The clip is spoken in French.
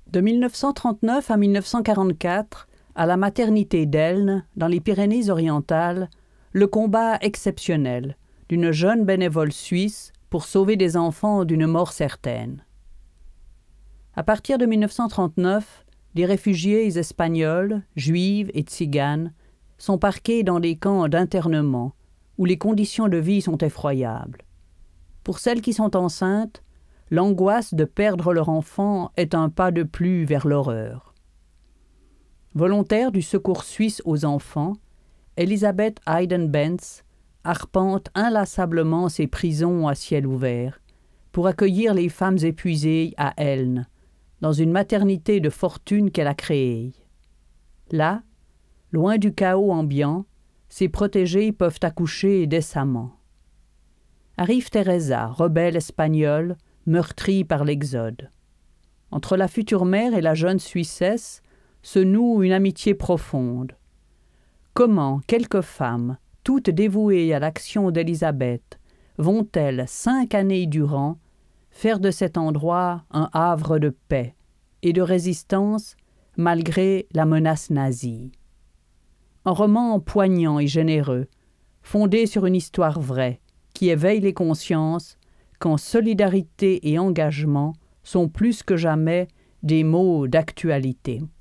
De 1939 à 1944, à la maternité d'Elne, dans les Pyrénées-Orientales, le combat exceptionnel d'une jeune bénévole suisse pour sauver des enfants d'une mort certaine. À partir de 1939, des réfugiés espagnols, juifs et tziganes sont parqués dans des camps d'internement où les conditions de vie sont effroyables. Pour celles qui sont enceintes, l'angoisse de perdre leur enfant est un pas de plus vers l'horreur. Volontaire du Secours suisse aux enfants, Elisabeth Hayden-Benz arpente inlassablement ces prisons à ciel ouvert pour accueillir les femmes épuisées à Elne, dans une maternité de fortune qu'elle a créée. Là, loin du chaos ambiant, ses protégés peuvent accoucher décemment. Arrive Teresa, rebelle espagnole, meurtrie par l'exode. Entre la future mère et la jeune Suissesse se noue une amitié profonde. Comment quelques femmes, toutes dévouées à l'action d'Élisabeth, vont-elles, 5 années durant, faire de cet endroit un havre de paix et de résistance malgré la menace nazie. Un roman poignant et généreux, fondé sur une histoire vraie, qui éveille les consciences quand solidarité et engagement sont plus que jamais des mots d'actualité.